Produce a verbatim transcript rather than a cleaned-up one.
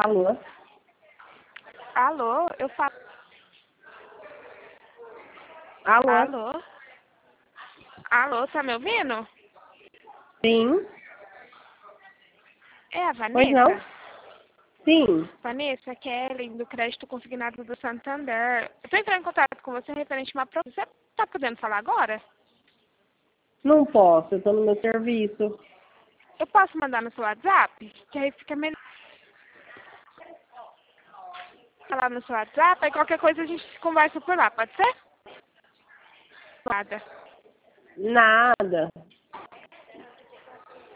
Alô? Alô, eu falo. Alô? Alô? Alô, tá me ouvindo? Sim. É a Pois não? Vanessa? Sim. Vanessa, Kelly, do Crédito Consignado do Santander. Eu tô entrando em contato com você referente a uma pro... Você tá podendo falar agora? Não posso, eu tô no meu serviço. Eu posso mandar no seu WhatsApp? Que aí fica melhor falar no seu WhatsApp, aí qualquer coisa a gente conversa por lá, pode ser? Nada. Nada.